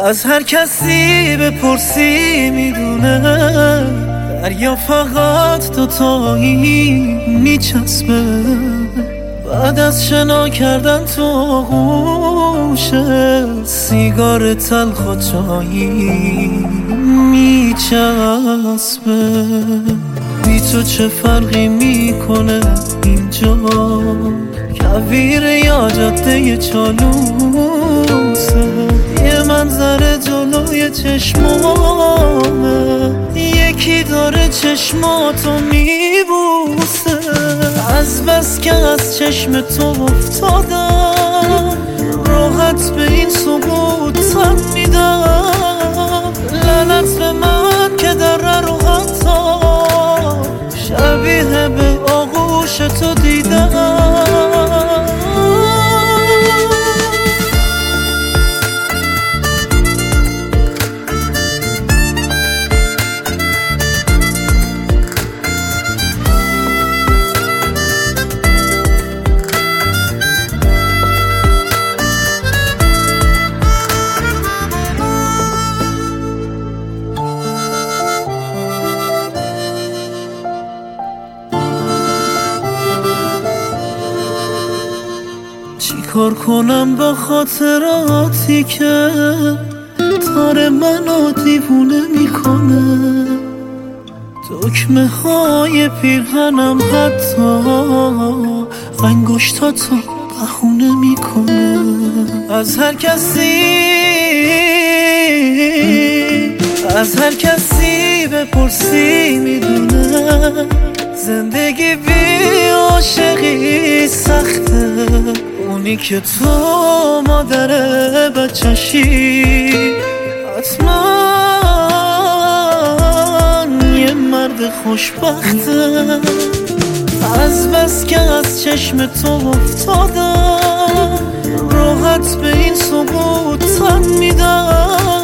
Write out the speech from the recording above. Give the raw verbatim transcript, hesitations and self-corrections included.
از هر کسی بپرسی میدونه دریا فقط دوتایی میچسبه. بعد از شنا کردن تو آغوشه سیگار تلخ و چایی میچسبه. بی تو چه فرقی میکنه اینجا کویر یا جاده چالوسه. یه منظر جلوی چشمامه یکی داره چشماتو میبوسه. از بس که از چشم تو افتادم راحت به این سقوط تن میدم. لعنت به من که در رو حتی شبیه به آغوش تو دیدم. کار کنم با خاطراتی که تار منو دیوونه میکنه. دکمه های پیرهنم حتی انگشتاتو بهونه میکنه. از هر کسی از هر کسی بپرسی میدونه زندگی بی عاشقی سخته. اونی که تو مادر بچه‌شی حتما یه مرد خوشبخته. از بس که از چشم تو افتادم راحت به این سقوط تن میدم.